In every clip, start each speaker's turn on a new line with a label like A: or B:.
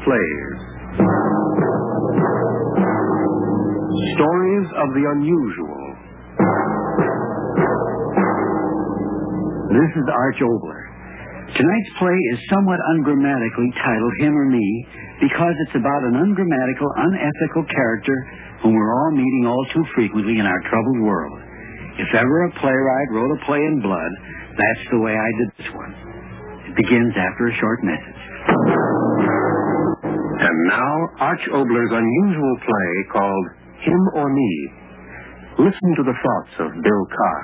A: Plays. Stories of the unusual. This is Arch Obler.
B: Tonight's play is somewhat ungrammatically titled Him or Me because it's about an ungrammatical, unethical character whom we're all meeting all too frequently in our troubled world. If ever a playwright wrote a play in blood, that's the way I did this one. It begins after a short message.
A: And now, Arch Obler's unusual play called Him or Me. Listen to the thoughts of Bill Carr.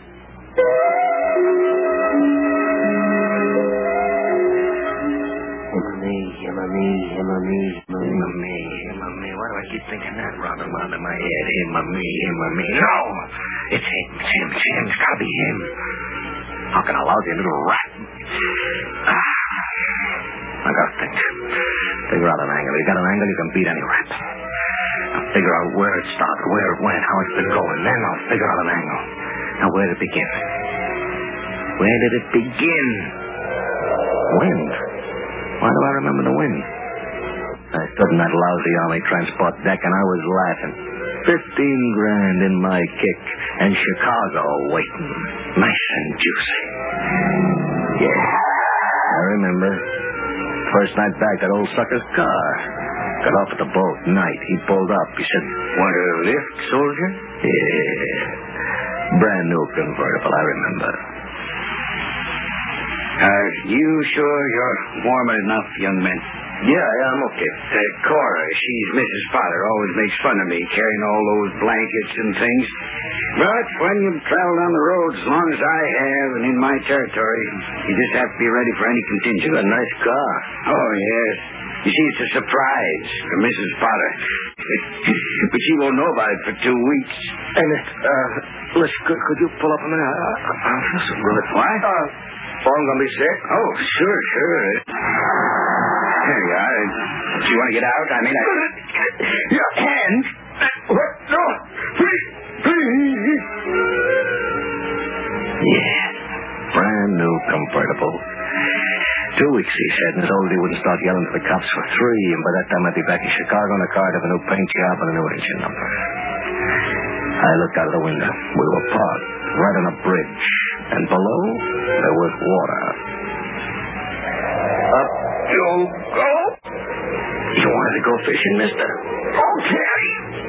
C: Him or me. Why do I keep thinking that round and round in my head? Him or me. No! It's him. It's gotta be him. How can a lousy little rat? I gotta think. Figure out an angle. You got an angle, you can beat any rat. I'll figure out where it started, where it went, how it's been going. Then I'll figure out an angle. Now, where did it begin? Where did it begin? Wind. Why do I remember the wind? I stood in that lousy Army transport deck and I was laughing. $15,000 in my kick and Chicago waiting. Nice and juicy. Yeah, I remember. First night back, that old sucker's car. Got off at the boat. Night, he pulled up. He said, "Want a lift, soldier?" Yeah. Brand new convertible, I remember.
B: You sure you're warm enough, young man?
C: Yeah, I'm okay.
B: Cora, she's Mrs. Potter, always makes fun of me, carrying all those blankets and things. But when you travel down the road as long as I have and in my territory, you just have to be ready for any contingency.
C: You got a nice car.
B: Oh, yes. You see, it's a surprise for Mrs. Potter. But she won't know about it for 2 weeks.
C: And, listen, could you pull up a minute? I feel so good.
B: What?
C: I'm going to be sick.
B: Oh, sure. There you are. Do you want to get out? I mean,
C: Your hand? What? No. Please. Yeah. Brand new convertible. 2 weeks, he said, and told he wouldn't start yelling to the cops for 3, and by that time I'd be back in Chicago in a car to have a new paint job and a new engine number. I looked out of the window. We were parked right on a bridge, and below there was water. Up you go. You wanted to go fishing, mister? Okay.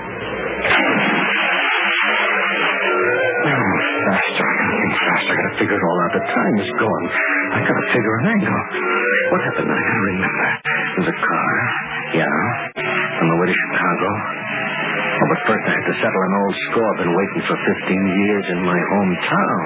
C: Faster. I gotta figure it all out. The time is gone. I gotta figure an angle. What happened? I remember. There's a car. Yeah. On the way to Chicago. Oh, but first I had to settle an old score. I've been waiting for 15 years in my hometown.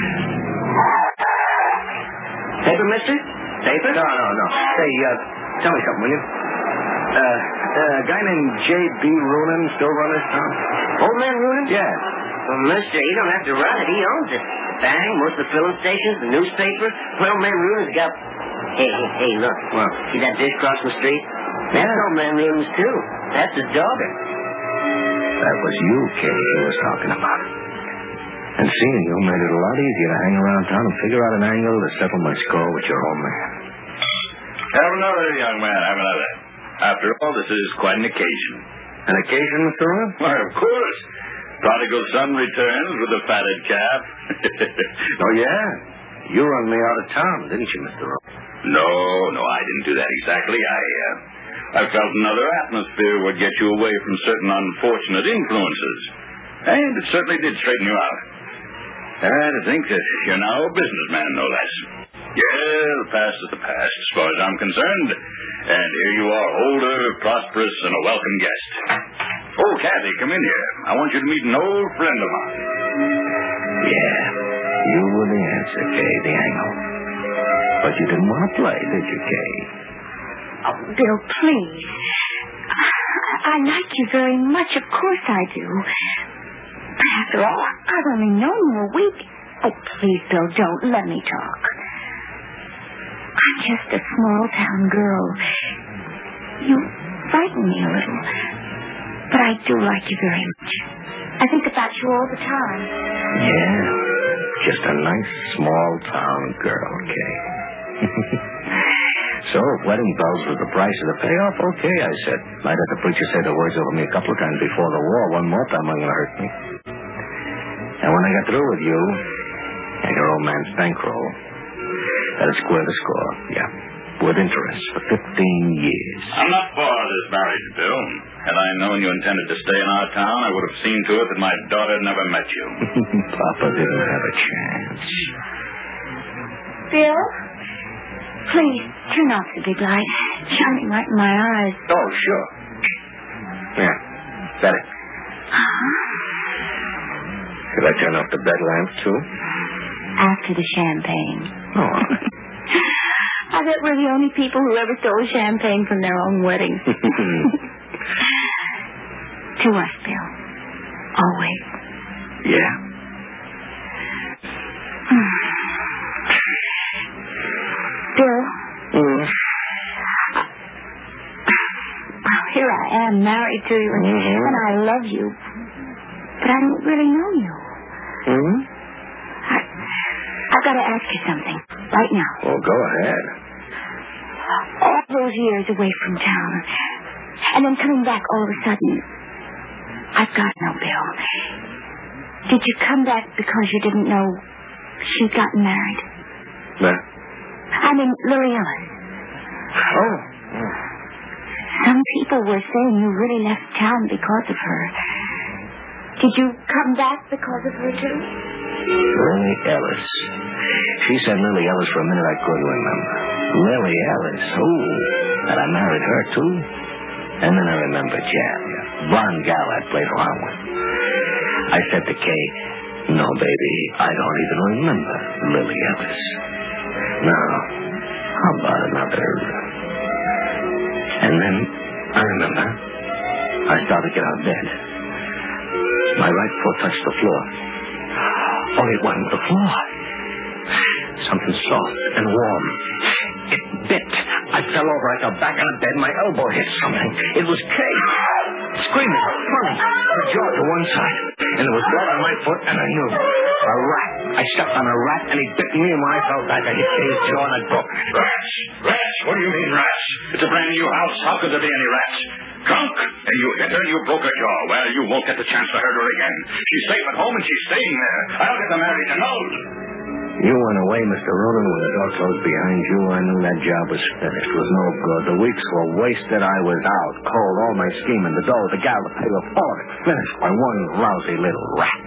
C: Paper, mister? Paper? No. Hey, tell me something, will you? A guy named J.B. Roonan still run this town?
D: Old man Roonan?
C: Yeah.
D: Well, mister, he don't have to run it. He owns it. The bank, most of the filling stations, the newspaper. Well, old man Roonan's got... Hey, look.
C: What?
D: See that dish across the street? That's old man Roonan's, too. That's his daughter.
C: That was you, Kay, he was talking about. And seeing you made it a lot easier to hang around town and figure out an angle to settle my score with your old man.
E: Have another, young man, have another. After all, this is quite an occasion.
C: An occasion, Mr. Rowan?
E: Why, of course. Prodigal son returns with a fatted calf.
C: Oh, yeah? You run me out of town, didn't you, Mr. Rowan?
E: No, I didn't do that exactly. I felt another atmosphere would get you away from certain unfortunate influences. And it certainly did straighten you out. To think that you're now a businessman, no less. Yeah, the past is the past, as far as I'm concerned. And here you are, older, prosperous, and a welcome guest. Oh, Kathy, come in here. I want you to meet an old friend of mine.
C: Yeah, you were the answer, Kay, the angle. But you didn't want to play, did you, Kay?
F: Oh, Bill, please. I like you very much. Of course I do. But after all, I've only known you a week. Oh, please, Bill, don't. Let me talk. I'm just a small-town girl. You frighten me a little. But I do like you very much. I think about you all the time.
C: Yeah, just a nice small-town girl, Kay. So, if wedding bells was the price of the payoff, okay, I said. I'd have the preacher say the words over me a couple of times before the war. One more time, I'm going to hurt me. And when I got through with you and your old man's bankroll, that'll square the score. Yeah. With interest for 15 years.
E: I'm not for this marriage, Bill. Had I known you intended to stay in our town, I would have seen to it that my daughter never met you.
C: Papa didn't have a chance.
F: Bill, please turn off the big light. It's shining right in my eyes.
C: Oh, sure. Yeah, better. Could I turn off the bed lamp, too?
F: After the champagne.
C: Oh, all right.
F: I bet we're the only people who ever stole champagne from their own weddings. To us, Bill. Always.
C: Yeah.
F: Bill. Here I am, married to you, and I love you. But I don't really know you. I've got to ask you something right now.
C: Well, go ahead.
F: All those years away from town, and then coming back all of a sudden, I've got to know, Bill. Did you come back because you didn't know she'd gotten married?
C: What?
F: I mean, Lily Ellis.
C: Oh.
F: Some people were saying you really left town because of her. Did you come back because of her, too?
C: Lily Ellis. She said Lily Ellis for a minute I couldn't remember. Lily Ellis. Oh, and I married her, too. And then I remembered Jan, blonde gal I played around with. I said to Kay, no, baby, I don't even remember Lily Ellis. Now, how about another? And then I remember I started to get out of bed. My right foot touched the floor. Oh, it wasn't the floor. Something soft and warm. It bit. I fell over. I got back on the bed. My elbow hit something. It was Kay. Screaming. Funny. Her jaw to one side. And there was blood on my foot, and I knew. A rat. I stepped on a rat, and he bit me, and when I fell back, I hit Kay's jaw, and I broke it.
E: Rats? Rats? What do you mean, rats? It's a brand new house. How could there be any rats? Drunk? And you hit her, you broke her jaw. Well, you won't get the chance to hurt her again. She's safe at home, and she's staying there. I'll get them married, and all.
C: You went away, Mr. Ronan, when the door closed behind you. I knew that job was finished. It was no good. The weeks were wasted. I was out. Cold. All my scheming. The dough, the gal, the payoff. All of it finished by one lousy little rat.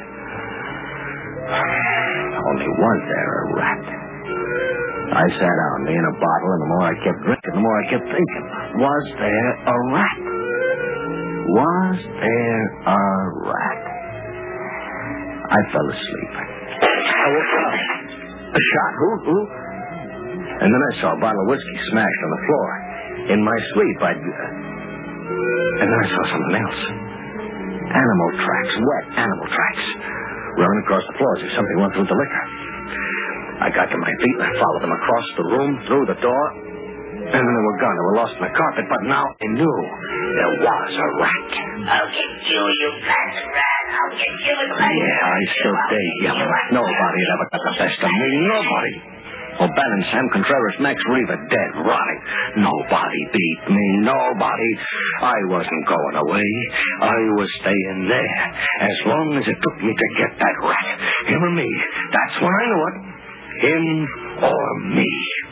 C: Only was there a rat. I sat down, me and a bottle, and the more I kept drinking, the more I kept thinking. Was there a rat? Was there a rat? I fell asleep. I woke up. A shot. Who? And then I saw a bottle of whiskey smashed on the floor. In my sleep, and then I saw something else. Animal tracks. Wet animal tracks. Running across the floor as if something went through the liquor. I got to my feet and I followed them across the room, through the door, and then they were gone. They were lost in the carpet, but now I knew there was a rat.
D: I'll get you, you bastard rat. I'll get you.
C: Yeah, I stood there yelling. Nobody had ever got the best of me. Nobody. O'Bannon, Sam Contreras, Max Reaver, dead, rotting. Nobody beat me. Nobody. I wasn't going away. I was staying there. As long as it took me to get that rat. Him or me. That's when I knew it. Him or me.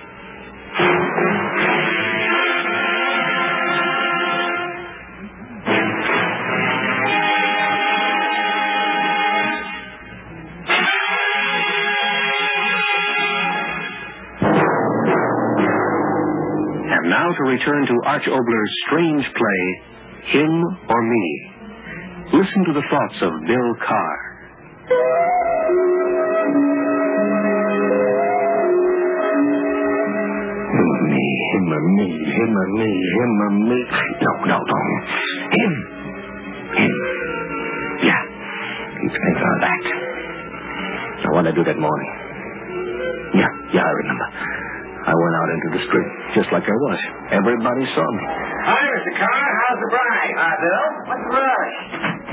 A: And now to return to Arch Obler's strange play, Him or Me. Listen to the thoughts of Bill Carr.
C: Him or me. No. Him. Yeah. Keep thinking on that. Now, what did I do that morning? Yeah, I remember. I went out into the street, just like I was. Everybody saw me.
D: Hi, Mr. Carr. How's the bride? Hi, Bill. What's the rush?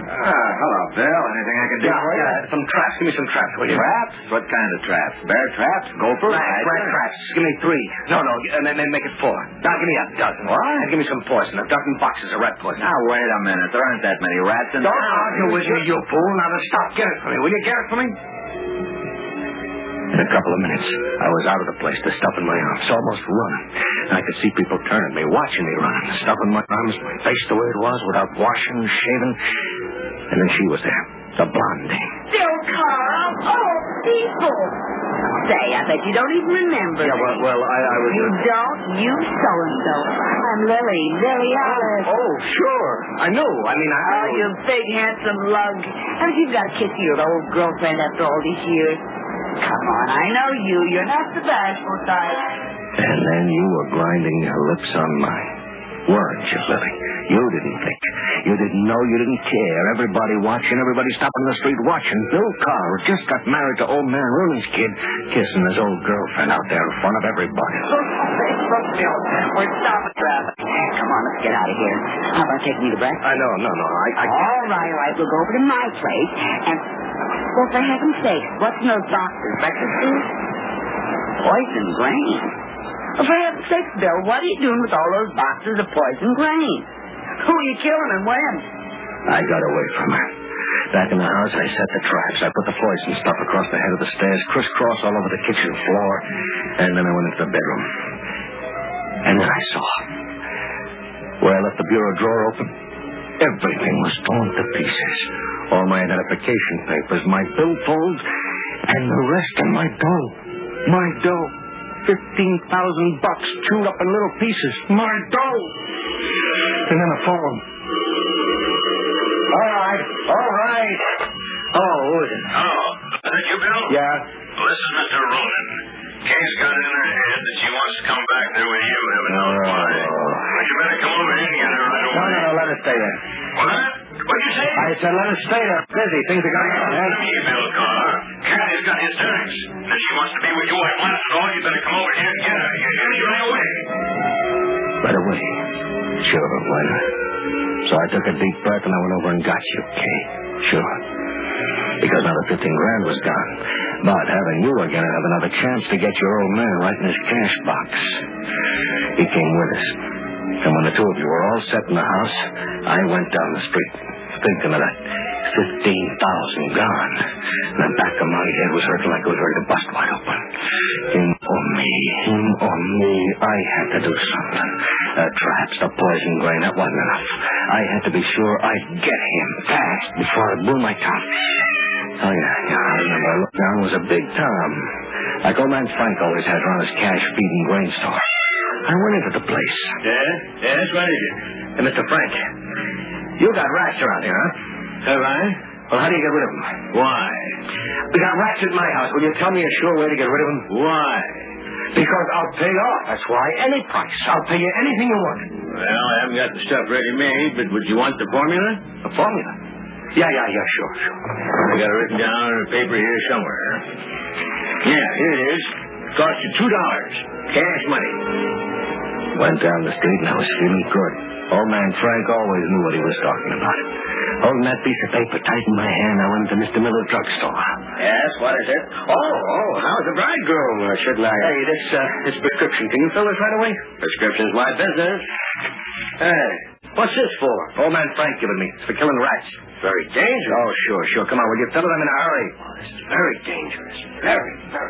C: Hello, Bill. Anything I can do for you? Yeah, some traps. Give me some traps, will you?
E: Traps? What kind of traps? Bear traps? Gopher?
C: Rat traps. Give me 3. No, make it 4. Now give me a dozen.
E: What?
C: And give me some poison. A dozen boxes of rat poison.
E: Now, wait a minute. There aren't that many rats in
C: Don't argue with me, you fool. Now, stop. Get it for me. Will you get it for me? In a couple of minutes, I was out of the place, the stuff in my arms, almost running. I could see people turning me, watching me run. The stuff in my arms, my face the way it was, without washing, shaving. And then she was there, the blonde dame.
F: Bill Carl, oh, people. Say, I bet you don't even remember me.
C: Well, I was...
F: You don't? You so-and-so. I'm Lily Alice.
C: Oh, sure. I knew. I mean,
F: Oh, you big, handsome lug. Haven't you got a kiss of your old girlfriend after all these years? Come on, I know you. You're not the bashful type.
C: And then you were grinding your lips on mine. Weren't you, Lily? You didn't think. You didn't know. You didn't care. Everybody watching. Everybody stopping in the street watching. Bill Carr just got married to old man Rooney's kid, kissing his old girlfriend out there in front of everybody.
F: Look, Bill, we're stopping traffic. Come on, let's get out of here. How about taking me to breakfast?
C: No. I
F: All right. We'll go over to my place and... Well, for heaven's sake, what's in those boxes? Breakfast food? Poison grain. Well, for heaven's sake, Bill, what are you doing with all those boxes of poison grain? Who are you killing and when?
C: I got away from her. Back in the house, I set the traps. I put the poison stuff across the head of the stairs, crisscross all over the kitchen floor, and then I went into the bedroom. And then I saw. Where I left the bureau drawer open, everything was torn to pieces. All my identification papers, my billfolds, and the rest of my dough. My dough. $15,000 chewed up in little pieces. My dough. And then a phone. All right. Oh, who is it?
E: Oh, is that you, Bill?
C: Yeah.
E: Listen, Mr. Ronan. Kay's got it in her head that she wants to come back there with you, heaven knows why. But you better come over here and get her right away.
C: No, let her stay there.
E: What? What'd you say?
C: I said let her stay there. Busy. Things are going on.
E: Listen to me, Bill Carr. Kathy's got hysterics. If she wants to be with you, I blasted all. You better come over here and get her. Get her right away.
C: Right away. Sure, why not? So I took a deep breath and I went over and got you, Kay. Sure. Because now the $15,000 was gone. But having you again, I have another chance to get your old man right in his cash box. He came with us. And when the two of you were all set in the house, I went down the street, thinking of that $15,000 gone. And the back of my head was hurting like it was ready to bust wide open. Him or me, I had to do something. The traps, the poison grain, that wasn't enough. I had to be sure I'd get him fast before I blew my top. Oh, yeah, I remember. Lookdown was a big Tom. Like old man Frank always had around his cash-feeding grain store. I went into the place.
E: Yes, what is it?
C: Hey, Mr. Frank, you got rats around here, huh?
E: Have I?
C: Well, how do you get rid of them?
E: Why?
C: We got rats at my house. Will you tell me a sure way to get rid of them?
E: Why?
C: Because I'll pay off. That's why. Any price. I'll pay you anything you want.
E: Well, I haven't got the stuff ready-made, but would you want the formula?
C: The formula? Yeah, sure.
E: I got it written down on paper here somewhere. Yeah, here it is. Cost you $2. Cash money.
C: Went down the street and I was feeling good. Old man Frank always knew what he was talking about. Holding that piece of paper tight in my hand, I went to Mr. Miller's drugstore.
E: Yes, what is it? Oh, how's the bridegroom? Shouldn't I...
C: Hey, this prescription, can you fill this right away?
E: Prescription's my business. Hey, what's this for?
C: Old man Frank given me. It's for killing rats.
E: Very dangerous.
C: Oh, sure. Come on, will you fill it? I'm in a hurry.
E: Oh, this is very dangerous. Very.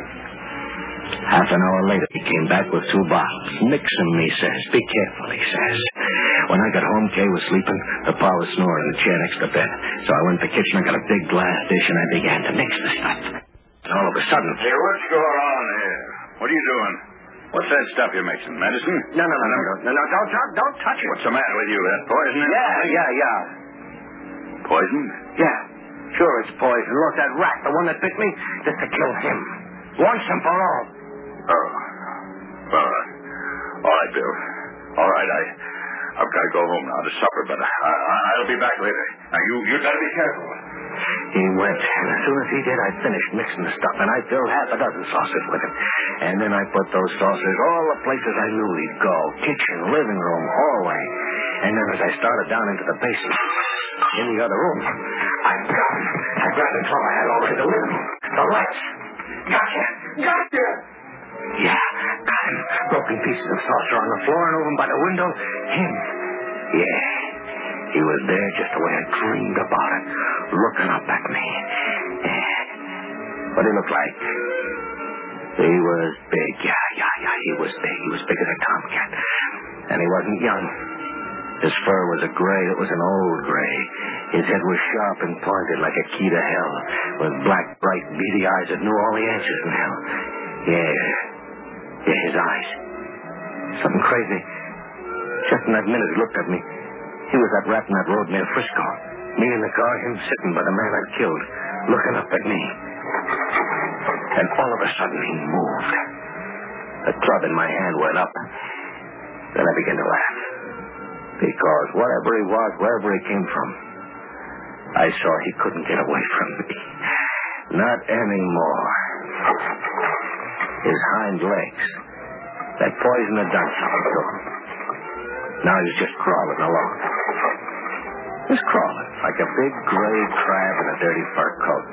C: Half an hour later, he came back with 2 bottles. Mix them, he says. Be careful, he says. When I got home, Kay was sleeping. The pa was snoring in the chair next to bed. So I went to the kitchen, I got a big glass dish, and I began to mix the stuff. And all of a sudden...
E: Hey, what's going on here? What are you doing? What's that stuff you're mixing? Medicine?
C: No, don't touch it.
E: What's the matter with you? That poison?
C: Yeah.
E: Poison?
C: Yeah. Sure, it's poison. Look, that rat, the one that bit me, just to kill him. Once and for all.
E: Oh. Well, all right, Bill. All right, I've got to go home now to supper, but I'll be back later. Now, you got to be careful.
C: He went, and as soon as he did, I finished mixing the stuff, and I filled half a dozen saucers with it. And then I put those saucers all the places I knew he'd go. Kitchen, living room, hallway. And And then as I started down into the basement, in the other room, I grabbed the drum I had already delivered. The lights. Gotcha! Yeah, got him. Broken pieces of saucer on the floor and over by the window. Him. Yeah. He was there just the way I dreamed about it, looking up at me. Yeah. What did he look like? He was big. Yeah. He was big. He was big as a tomcat. And he wasn't young. His fur was a gray. It was an old gray. His head was sharp and pointed like a key to hell, with black, bright, beady eyes that knew all the answers in hell. Yeah, his eyes. Something crazy. Just in that minute he looked at me. He was that rat in that road near Frisco. Me in the car, him sitting by the man I'd killed, looking up at me. And all of a sudden he moved. The club in my hand went up. Then I began to laugh. Because whatever he was, wherever he came from, I saw he couldn't get away from me. Not anymore. His hind legs, that poison had done something to him. Now he's just crawling along. Just crawling, like a big gray crab in a dirty fur coat.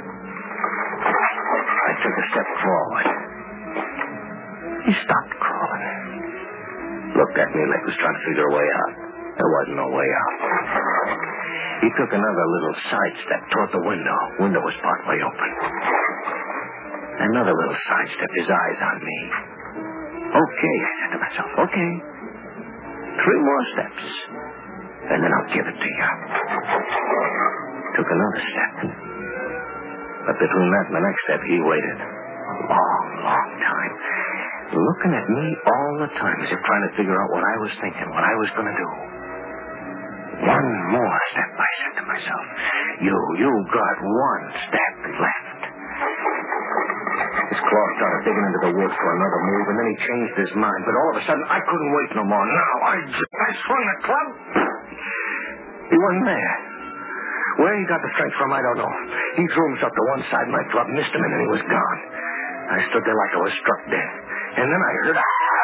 C: I took a step forward. He stopped crawling. Looked at me like he was trying to figure a way out. There wasn't no way out. He took another little sidestep toward the window. Window was partway open. Another little sidestep, his eyes on me. Okay, I said to myself, okay. 3 more steps, and then I'll give it to you. Took another step. But between that and the next step, he waited. A long, long time. Looking at me all the time, as if trying to figure out what I was thinking, what I was going to do. 1 more step, I said to myself. You got 1 step left. His claw started digging into the wood for another move, and then he changed his mind. But all of a sudden, I couldn't wait no more. Now, I swung the club. He wasn't there. Where he got the strength from, I don't know. He threw himself to one side, my club missed him, and then he was gone. I stood there like I was struck dead. And then I heard...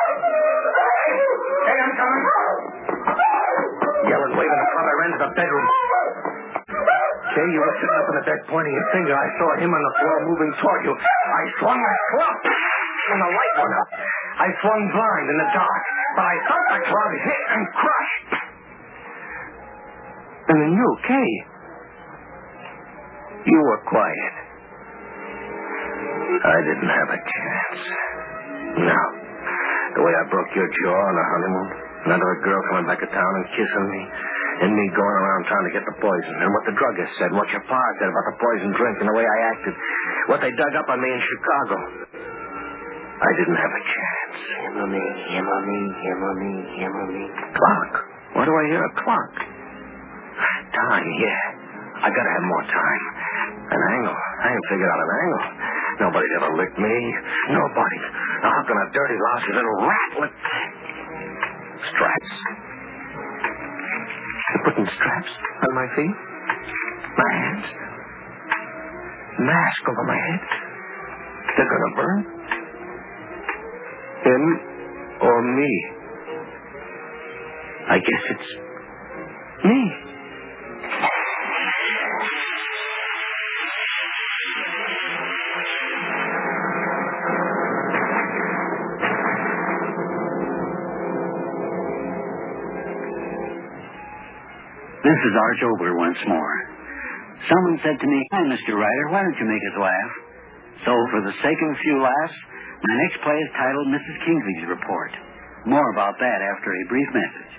C: Hey, I'm coming. Yelling, waving the club, I ran to the bedroom. Kay, you were sitting up in the bed pointing your finger. I saw him on the floor moving toward you. I swung my club, and the light went up. I swung blind in the dark, but I thought the club hit and crushed. And then you, Kay, you were quiet. I didn't have a chance. No. The way I broke your jaw on the honeymoon, another girl coming back to town and kissing me, and me going around trying to get the poison, and what the druggist said, what your pa said about the poison drink and the way I acted, what they dug up on me in Chicago. I didn't have a chance. Him or me. Clock. Why do I hear a clock? Time, yeah. I gotta have more time. An angle. I ain't figured out an angle. Nobody's ever licked me. Nobody. Now, how can a dirty, lousy little rat lick... Straps. They're putting straps on my feet. My hands. Mask over my head. They're gonna burn. Him or me? I guess it's me.
B: This is Arch Obler once more. Someone said to me, "Hi, Mr. Writer, why don't you make us laugh?" So, for the sake of a few laughs, my next play is titled Mrs. Kingsley's Report. More about that after a brief message.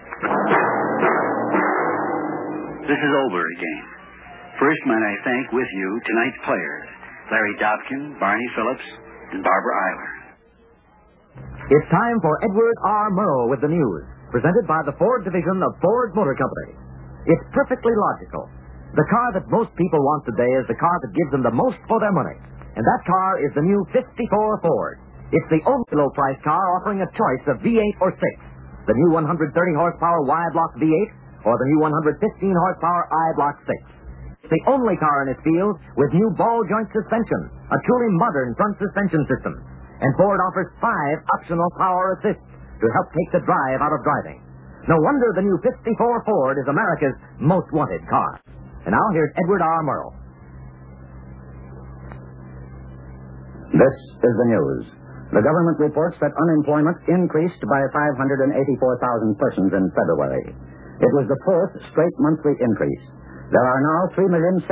B: This is Obler again. First, might I thank with you tonight's players, Larry Dobkin, Barney Phillips, and Barbara Eiler.
G: It's time for Edward R. Murrow with the news, presented by the Ford division of Ford Motor Company. It's perfectly logical. The car that most people want today is the car that gives them the most for their money. And that car is the new 54 Ford. It's the only low-price car offering a choice of V8 or 6. The new 130-horsepower Y-Block V8 or the new 115-horsepower I-Block 6. It's the only car in its field with new ball-joint suspension, a truly modern front suspension system. And Ford offers 5 optional power assists to help take the drive out of driving. No wonder the new 54 Ford is America's most wanted car. And now here's Edward R. Murrow.
H: This is the news. The government reports that unemployment increased by 584,000 persons in February. It was the fourth straight monthly increase. There are now 3,671,000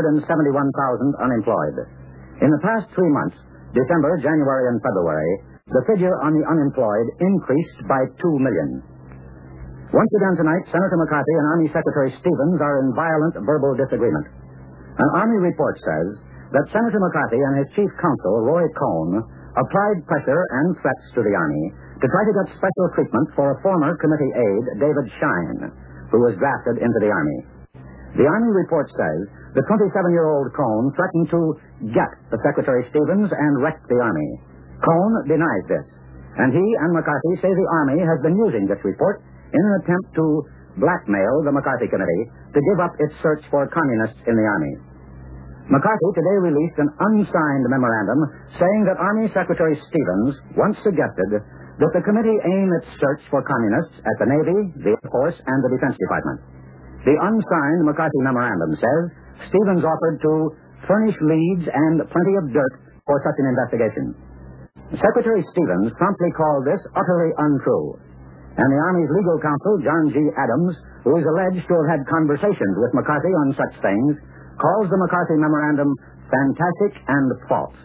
H: unemployed. In the past 3 months, December, January, and February, the figure on the unemployed increased by 2 million. Once again tonight, Senator McCarthy and Army Secretary Stevens are in violent verbal disagreement. An Army report says that Senator McCarthy and his chief counsel, Roy Cohn, applied pressure and threats to the Army to try to get special treatment for a former committee aide, David Shine, who was drafted into the Army. The Army report says the 27-year-old Cohn threatened to get the Secretary Stevens and wreck the Army. Cohn denies this, and he and McCarthy say the Army has been using this report in an attempt to blackmail the McCarthy Committee to give up its search for communists in the Army. McCarthy today released an unsigned memorandum saying that Army Secretary Stevens once suggested that the committee aim its search for communists at the Navy, the Air Force, and the Defense Department. The unsigned McCarthy memorandum says Stevens offered to furnish leads and plenty of dirt for such an investigation. Secretary Stevens promptly called this utterly untrue. And the Army's legal counsel, John G. Adams, who is alleged to have had conversations with McCarthy on such things, calls the McCarthy memorandum fantastic and false.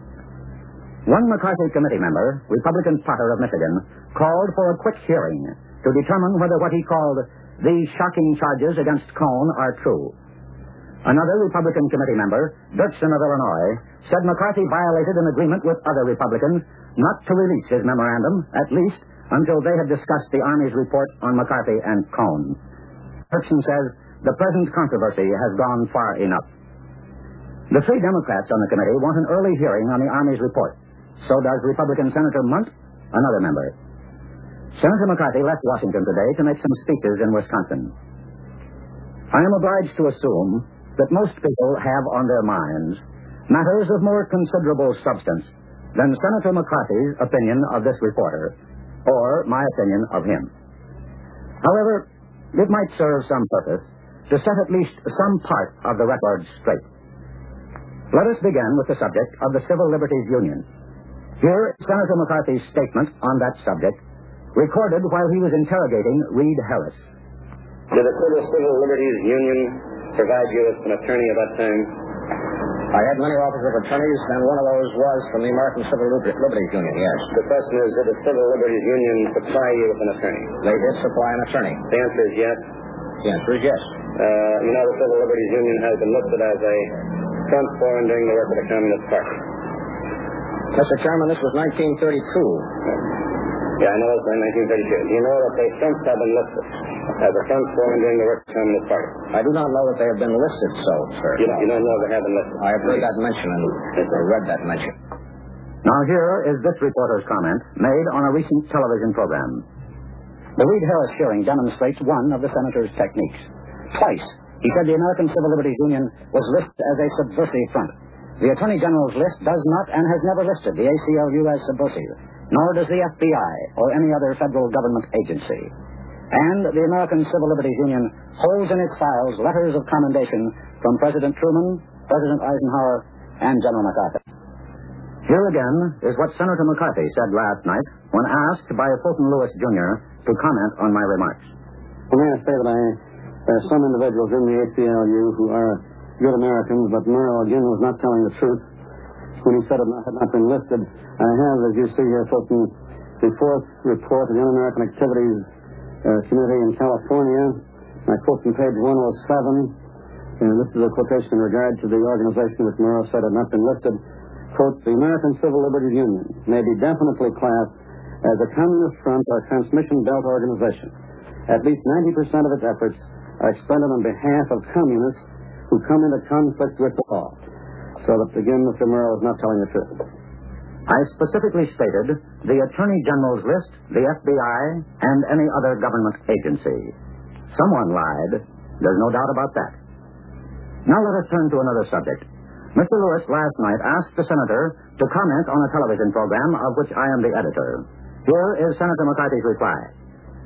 H: One McCarthy committee member, Republican Potter of Michigan, called for a quick hearing to determine whether what he called the shocking charges against Cohn are true. Another Republican committee member, Dirksen of Illinois, said McCarthy violated an agreement with other Republicans not to release his memorandum, at least until they had discussed the Army's report on McCarthy and Cohn. Dirksen says the present controversy has gone far enough. The three Democrats on the committee want an early hearing on the Army's report. So does Republican Senator Munt, another member. Senator McCarthy left Washington today to make some speeches in Wisconsin. I am obliged to assume that most people have on their minds matters of more considerable substance than Senator McCarthy's opinion of this reporter, or my opinion of him. However, it might serve some purpose to set at least some part of the record straight. Let us begin with the subject of the Civil Liberties Union. Here is Senator McCarthy's statement on that subject, recorded while he was interrogating Reed Harris.
I: Did the Civil Liberties Union provide you with an attorney at that time?
C: I had many offers of attorneys, and one of those was from the American Civil Liberties Union, yes.
I: The question is, did the Civil Liberties Union supply you with an attorney?
C: They did supply an attorney.
I: The answer is yes?
C: The answer is yes.
I: You know, the Civil Liberties Union has been listed as a front forum during the work of the Communist Party.
C: Mr. Chairman, this was 1932.
I: Yeah, I know it was 1932. Do you know that they since have been listed as a front forum during the work of the Communist Party?
C: I do not know that they have been listed so, sir.
I: You don't know they have been listed?
C: I have heard that mention and read that mention.
H: Now here is this reporter's comment made on a recent television program. The Reed Harris hearing demonstrates one of the senator's techniques. Twice, he said the American Civil Liberties Union was listed as a subversive front. The Attorney General's list does not and has never listed the ACLU as subversive, nor does the FBI or any other federal government agency. And the American Civil Liberties Union holds in its files letters of commendation from President Truman, President Eisenhower, and General MacArthur. Here again is what Senator McCarthy said last night when asked by Fulton Lewis, Jr. to comment on my remarks.
J: May I say that there are some individuals in the ACLU who are good Americans, but Murrow again was not telling the truth when he said it had not been listed. I have, as you see here, Fulton, the fourth report of the Un-American Activities Committee in California. I quote from page 107, and this is a quotation in regard to the organization which Murrow said had not been listed. Quote, the American Civil Liberties Union may be definitely classed as a communist front or transmission belt organization. At least 90% of its efforts are expended on behalf of communists who come into conflict with the law. So that, again, Mr. Murrow is not telling the truth.
H: I specifically stated the Attorney General's list, the FBI, and any other government agency. Someone lied. There's no doubt about that. Now let us turn to another subject. Mr. Lewis last night asked the senator to comment on a television program of which I am the editor. Here is Senator McCarthy's reply.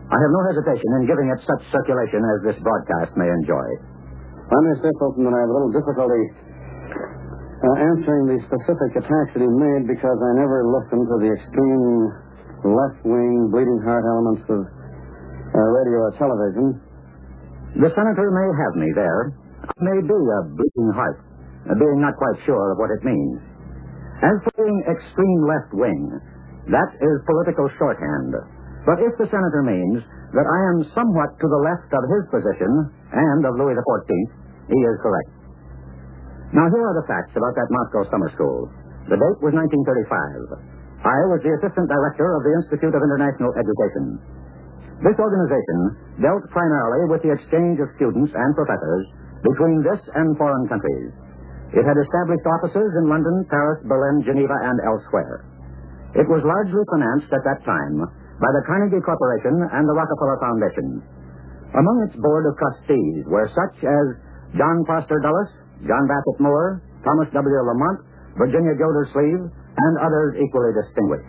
H: I have no hesitation in giving it such circulation as this broadcast may enjoy.
J: I may say, Fulton, that I have a little difficulty answering the specific attacks that he made because I never listened to the extreme left-wing, bleeding heart elements of radio or television.
H: The senator may have me there. I may be a bleeding heart, being not quite sure of what it means. As for being extreme left-wing, that is political shorthand. But if the senator means that I am somewhat to the left of his position and of Louis XIV, he is correct. Now, here are the facts about that Moscow summer school. The date was 1935. I was the assistant director of the Institute of International Education. This organization dealt primarily with the exchange of students and professors between this and foreign countries. It had established offices in London, Paris, Berlin, Geneva, and elsewhere. It was largely financed at that time by the Carnegie Corporation and the Rockefeller Foundation. Among its board of trustees were such as John Foster Dulles, John Bassett Moore, Thomas W. Lamont, Virginia Gildersleeve, and others equally distinguished.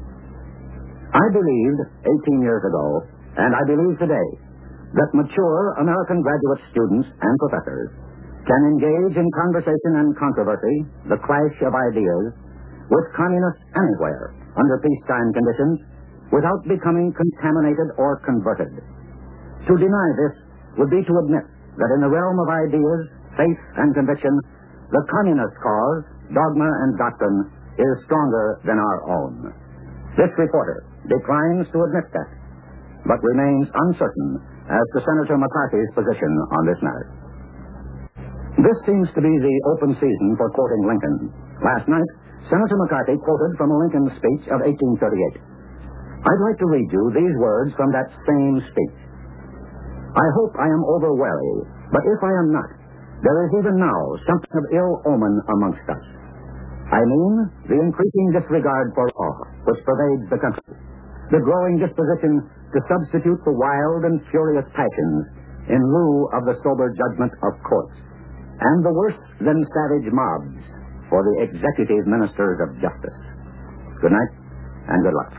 H: I believed 18 years ago, and I believe today, that mature American graduate students and professors can engage in conversation and controversy, the clash of ideas, with communists anywhere under peacetime conditions without becoming contaminated or converted. To deny this would be to admit that in the realm of ideas, faith, and conviction, the communist cause, dogma, and doctrine is stronger than our own. This reporter declines to admit that, but remains uncertain as to Senator McCarthy's position on this matter. This seems to be the open season for quoting Lincoln. Last night, Senator McCarthy quoted from a Lincoln speech of 1838. I'd like to read you these words from that same speech. I hope I am over wary, but if I am not, there is even now something of ill omen amongst us. I mean the increasing disregard for law which pervades the country, the growing disposition to substitute the wild and furious passions in lieu of the sober judgment of courts, and the worse than savage mobs for the executive ministers of justice. Good night, and good luck.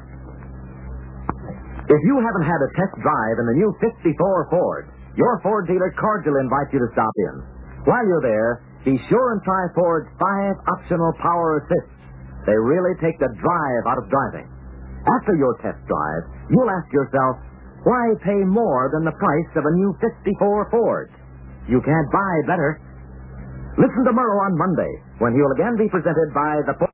G: If you haven't had a test drive in the new 54 Ford, your Ford dealer cordially invites you to stop in. While you're there, be sure and try Ford's 5 optional power assists. They really take the drive out of driving. After your test drive, you'll ask yourself, why pay more than the price of a new 54 Ford? You can't buy better. Listen to Murrow on Monday, when he'll again be presented by the